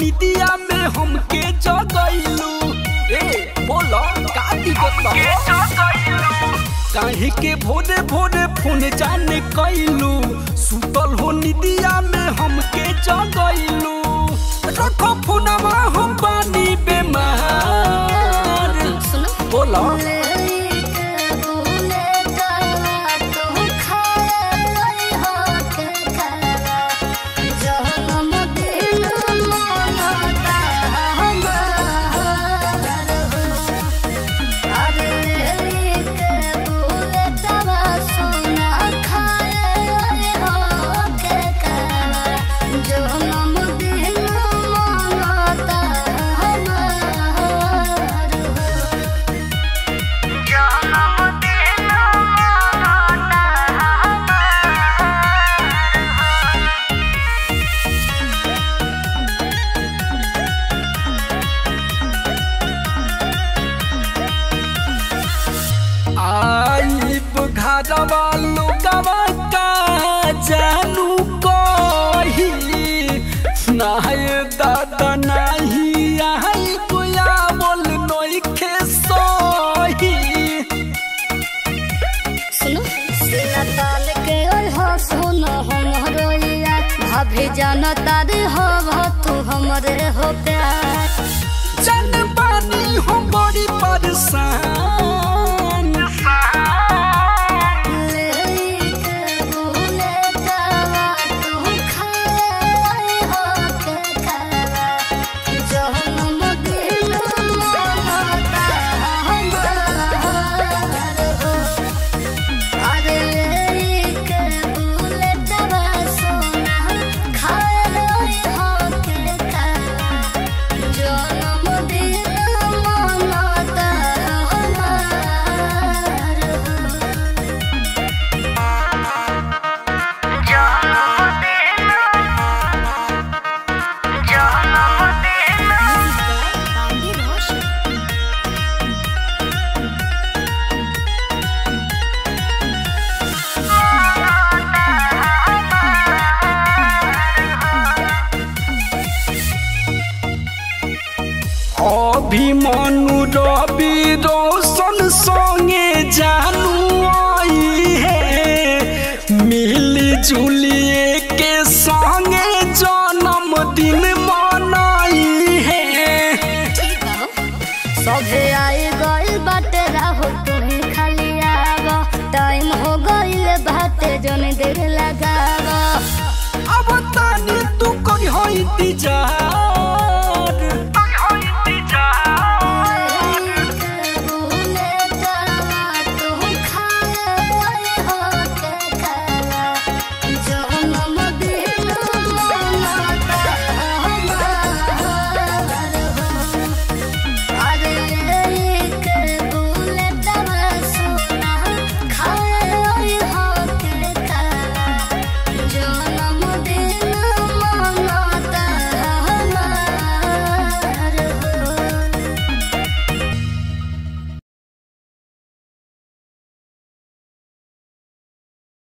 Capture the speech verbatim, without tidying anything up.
निदिया में हमके जगैलू। ए बोलो का दिक्कत बा काहे के भोरे भोरे फोन जाने कैलू। सुतल हो निदिया में हमके जगैलू। रखो फोनवा हम बानी बेमार। बोलो घरवा लोगवा का जानू कही नाय दादा नहीं आई बुया बोल नई के सही। सुनो सीना ताल के और हो सुनो हमरो यार भाभी जानो तारे हो तू हमरे हो प्यार। जन पानी हम बड़ी परेशान। अभिमनु रवि रोशन संगे जानू आई है मिली जुल